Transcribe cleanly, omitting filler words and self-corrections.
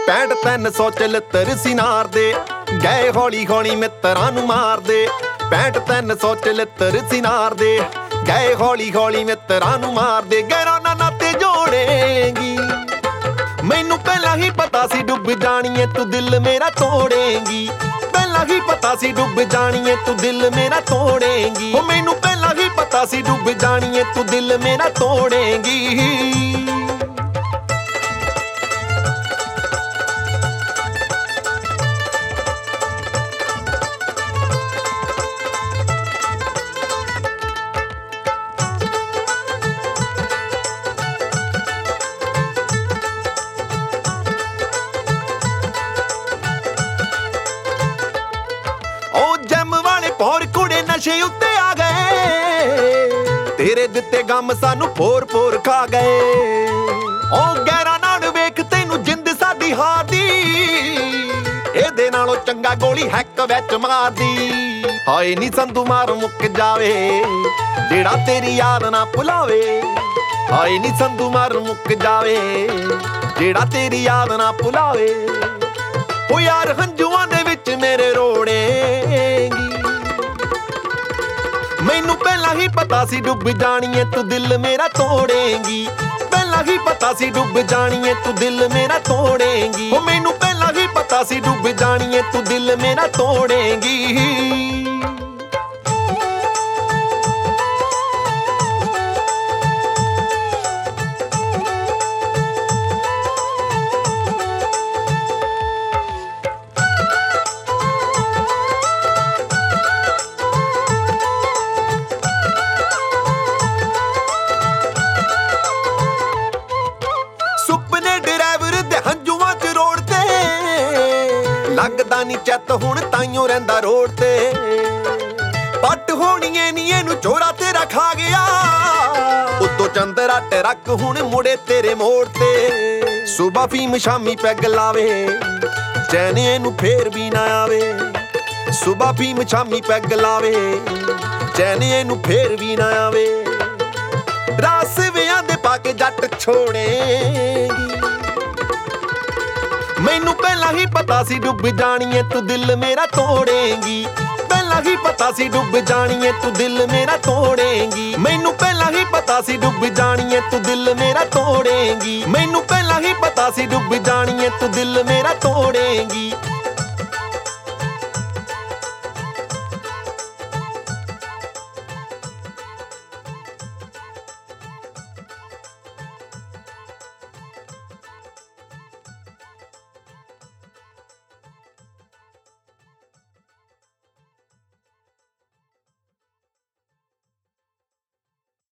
65-300 ਚਲੱਤਰ ਸਿਨਾਰ ਦੇ ਗਏ ਹੌਲੀ ਹੌਲੀ ਮਿੱਤਰਾਂ ਨੂੰ ਮਾਰਦੇ 65-300 ਚਲੱਤਰ ਸਿਨਾਰ ਦੇ ਗਏ ਹੌਲੀ ਹੌਲੀ ਮਿੱਤਰਾਂ ਨੂੰ ਮਾਰਦੇ ਗੈਰਾਂ ਨਾਲ ਨਾਤੇ ਜੋੜੇਂਗੀ ਮੈਨੂੰ ਪਹਿਲਾਂ ਹੀ ਪਤਾ ਸੀ ਡੁੱਬ ਜਾਣੀਏ ਤੂੰ ਦਿਲ ਮੇਰਾ ਤੋੜੇਂਗੀ ਪਹਿਲਾਂ ਹੀ ਪਤਾ ਸੀ ਡੁੱਬ ਜਾਣੀਏ ਤੂੰ ਦਿਲ ਮੇਰਾ ਤੋੜੇਂਗੀ ਉਹ ਮੈਨੂੰ ਪਹਿਲਾਂ ਹੀ ਪਤਾ ਸੀ ਡੁੱਬ ਜਾਣੀਏ ਤੂੰ ਦਿਲ ਮੇਰਾ ਤੋੜੇਂਗੀ ਪੌਰ ਕੁੜੇ ਨਸ਼ੇ ਉੱਤੇ ਆ ਗਏ ਤੇਰੇ ਦਿੱਤੇ ਗਮ ਸਾਨੂੰ ਪੋਰ ਖਾ ਗਏ ਉਹ ਗੈਰਾਂ ਨਾਲ ਵੇਖ ਤੈਨੂੰ ਜਿੰਦ ਸਾਡੀ ਹਾਰਦੀ ਇਹਦੇ ਨਾਲੋਂ ਚੰਗਾ ਗੋਲੀ ਹੈਕ ਵਿੱਚ ਮਾਰਦੀ ਹਾਏ ਨੀ ਸੰਧੂ ਮਾਰ ਮੁੱਕ ਜਾਵੇ ਜਿਹੜਾ ਤੇਰੀ ਯਾਦ ਨਾ ਭੁਲਾਵੇ ਹਾਏ ਨੀ ਸੰਧੂ ਮਾਰ ਮੁੱਕ ਜਾਵੇ ਜਿਹੜਾ ਤੇਰੀ ਯਾਦ ਨਾ ਭੁਲਾਵੇ ਉਹ ਯਾਰ ਹੰਝੂਆਂ ਦੇ ਵਿੱਚ ਮੇਰੇ ਰੋੜੇਂਗੀ ਮੈਨੂੰ ਪਹਿਲਾਂ ਹੀ ਪਤਾ ਸੀ ਡੁੱਬ ਜਾਣੀਏ ਤੂੰ ਦਿਲ ਮੇਰਾ ਤੋੜੇਂਗੀ ਪਹਿਲਾਂ ਹੀ ਪਤਾ ਸੀ ਡੁੱਬ ਜਾਣੀਏ ਤੂੰ ਦਿਲ ਮੇਰਾ ਤੋੜੇਂਗੀ ਉਹ ਮੈਨੂੰ ਪਹਿਲਾਂ ਹੀ ਪਤਾ ਸੀ ਡੁੱਬ ਜਾਣੀਏ ਤੂੰ ਦਿਲ ਮੇਰਾ ਤੋੜੇਂਗੀ ਲੱਗਦਾ ਨੀ ਚੱਤ ਹੁਣ ਤਾਈਓ ਰਹਿੰਦਾ ਰੋਡ ਤੇ ਪੱਟ ਹੋਣੀਏ ਨੀ ਇਹਨੂੰ ਚੋਰਾ ਤੇਰਾ ਖਾ ਗਿਆ ਉੱਤੋਂ ਚੰਦਰਾ ਟਰੱਕ ਹੁਣ ਮੁੜੇ ਤੇਰੇ ਮੋੜ ਤੇ ਸੁਬਾ ਫੀਮ ਸ਼ਾਮੀ ਪੈਗ ਲਾਵੇ ਚੈਨ ਇਹਨੂੰ ਫੇਰ ਵੀ ਨਾ ਆਵੇ ਸੁਬਾ ਫੀਮ ਸ਼ਾਮੀ ਪੈਗ ਲਾਵੇ ਚੈਨ ਇਹਨੂੰ ਫੇਰ ਵੀ ਨਾ ਆਵੇ ਰਾਸ ਵਿਆਂ ਦੇ ਪਾ ਕੇ ਜੱਟ ਛੋੜੇਂਗੀ ਮੈਨੂੰ ਪਹਿਲਾਂ ਹੀ ਪਤਾ ਸੀ ਡੁੱਬ ਜਾਣੀਏ ਤੂੰ ਦਿਲ ਮੇਰਾ ਤੋੜੇਂਗੀ ਪਹਿਲਾਂ ਹੀ ਪਤਾ ਸੀ ਡੁੱਬ ਜਾਣੀਏ ਤੂੰ ਦਿਲ ਮੇਰਾ ਤੋੜੇਂਗੀ ਮੈਨੂੰ ਪਹਿਲਾਂ ਹੀ ਪਤਾ ਸੀ ਡੁੱਬ ਜਾਣੀਏ ਤੂੰ ਦਿਲ ਮੇਰਾ ਤੋੜੇਂਗੀ ਮੈਨੂੰ ਪਹਿਲਾਂ ਹੀ ਪਤਾ ਸੀ ਡੁੱਬ ਜਾਣੀਏ ਤੂੰ ਦਿਲ ਮੇਰਾ ਤੋੜੇਂਗੀ